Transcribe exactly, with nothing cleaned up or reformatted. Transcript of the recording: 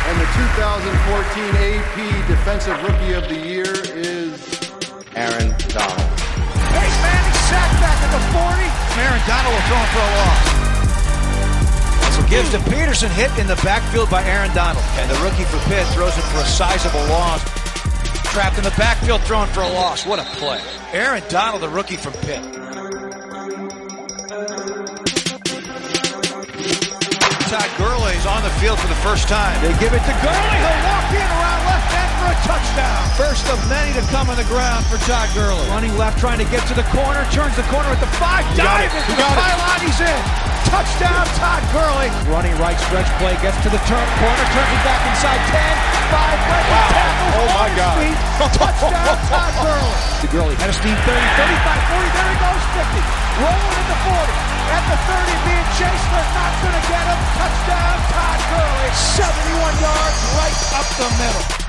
And the two thousand fourteen A P Defensive Rookie of the Year is Aaron Donald. Peyton Manning sacked back at the forty. Aaron Donald will throw for a loss. So gives to Peterson, hit in the backfield by Aaron Donald. And the rookie for Pitt throws it for a sizable loss. Trapped in the backfield, throwing for a loss. What a play. Aaron Donald, the rookie from Pitt. Todd Gurley is on the field for the first time. They give it to Gurley. He'll walk in around left end for a touchdown. First of many to come on the ground for Todd Gurley. Running left, trying to get to the corner. Turns the corner at the five. Dive into the pylon. He's in. Touchdown, Todd Gurley. Running right, stretch play. Gets to the turn corner. Turns it back inside ten. five. Wow. Tackle. Oh, my God. Touchdown, Todd Gurley. The Gurley had a steam thirty, thirty-five, forty. There he goes, fifty. Rolling at the forty. At the thirty, being chased, but not going to get him. Touchdown, Todd Gurley. seventy-one yards right up the middle.